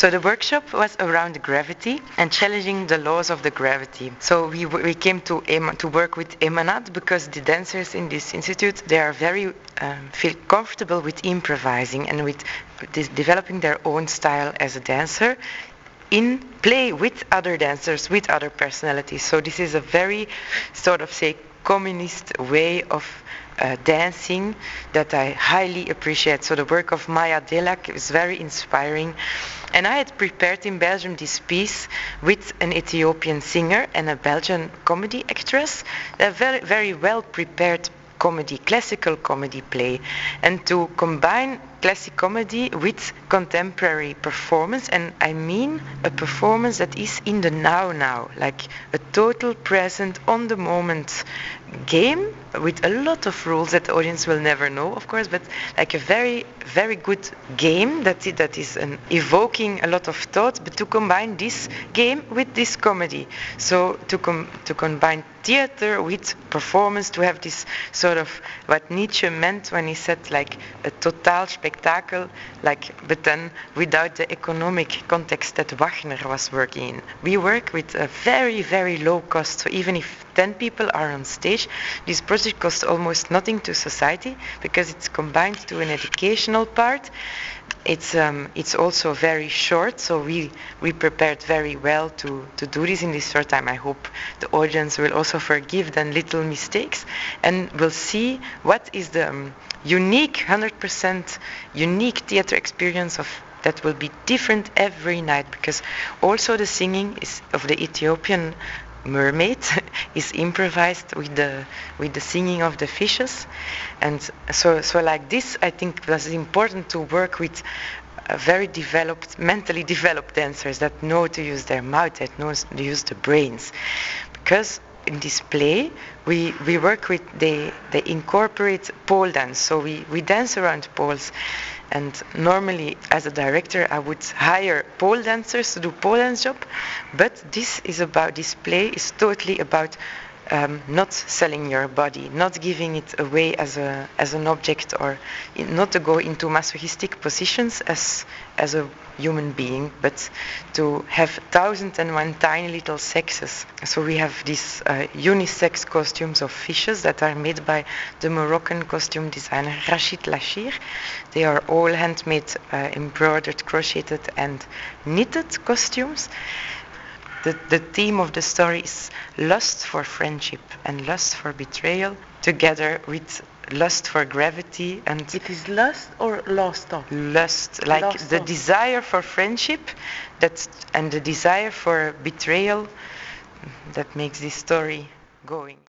So the workshop was around gravity and challenging the laws of the gravity. So we came to work with Emanat because the dancers in this institute, they are very feel comfortable with improvising and with developing their own style as a dancer in play with other dancers, with other personalities. So this is a very sort of, say, communist way of dancing that I highly appreciate. So the work of Maya Delak is very inspiring. And I had prepared in Belgium this piece with an Ethiopian singer and a Belgian comedy actress. A very, very well prepared comedy, classical comedy play, and to combine classic comedy with contemporary performance, and I mean a performance that is in the now, like a total present, on the moment game with a lot of rules that the audience will never know, of course, but like a very, very good game that is evoking a lot of thought, but to combine this game with this comedy. So to combine theater with performance, to have this sort of what Nietzsche meant when he said like a total spectacle, like, but then without the economic context that Wagner was working in. We work with a very, very low cost. So even if 10 people are on stage, this project costs almost nothing to society because it's combined to an educational part. It's also very short, so we prepared very well to do this in this short time. I hope the audience will also forgive the little mistakes and will see what is the unique, 100% unique theater experience that will be different every night, because also the singing is of the Ethiopian mermaid is improvised with the singing of the fishes, and so like this, I think it was important to work with very mentally developed dancers that know to use their mouth, that knows to use the brains, because in this play we work with they incorporate pole dance, so we dance around poles. And normally, as a director, I would hire pole dancers to do pole dance job, but this play is totally about not selling your body, not giving it away as an object, or not to go into masochistic positions as a human being, but to have 1,001 tiny little sexes. So we have these unisex costumes of fishes that are made by the Moroccan costume designer Rachid Lachir. They are all handmade, embroidered, crocheted and knitted costumes. The theme of the story is lust for friendship and lust for betrayal, together with lust for gravity. And it is lust or lost? Lust, like lost the desire for friendship, and the desire for betrayal that makes this story going.